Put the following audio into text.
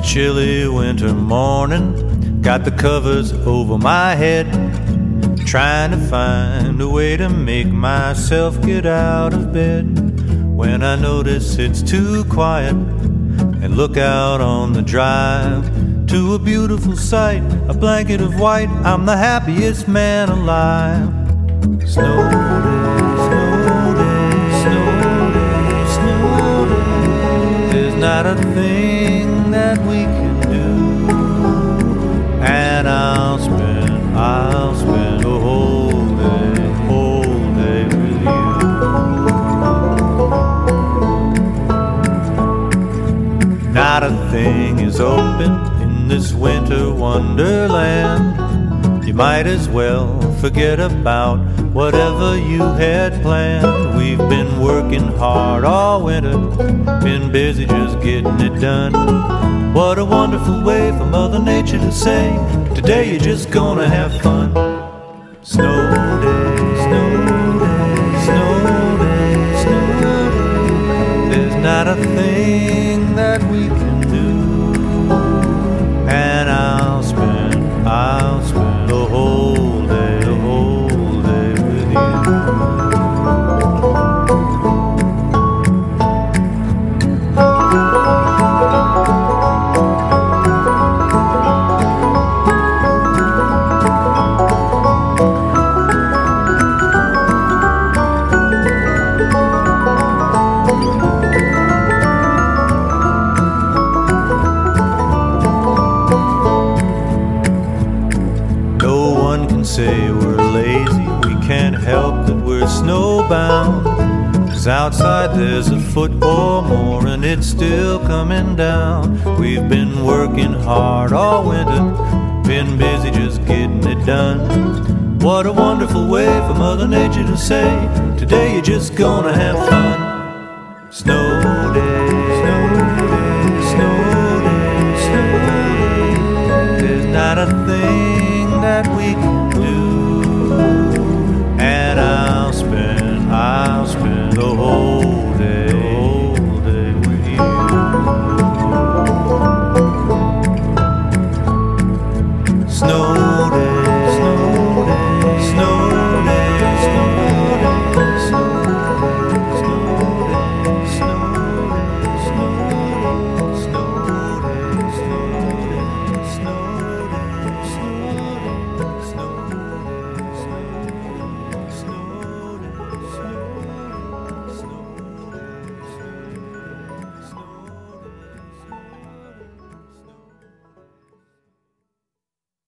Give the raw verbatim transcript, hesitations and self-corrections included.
a chilly winter morning, got the covers over my head, trying to find a way to make myself get out of bed. When I notice it's too quiet and look out on the drive to a beautiful sight, a blanket of white, I'm the happiest man alive. Snow day, snow day, snow day, snow day. There's not a thing that we can do, and I'll spend, I'll spend a whole day, whole day with you. Not a thing is open in this winter wonderland. You might as well forget about whatever you had planned. We've been working hard all winter, been busy just getting it done. What a wonderful way for Mother Nature to say, today you're just gonna have fun. Snow day, snow day, snow day, snow day. There's not a thing that we can do, and I'll spend, I'll spend the whole day, the whole day with you. Say we're lazy, we can't help that we're snowbound. 'Cause outside there's a foot or more and it's still coming down. We've been working hard all winter, been busy just getting it done. What a wonderful way for Mother Nature to say, today you're just gonna have fun. Snow day,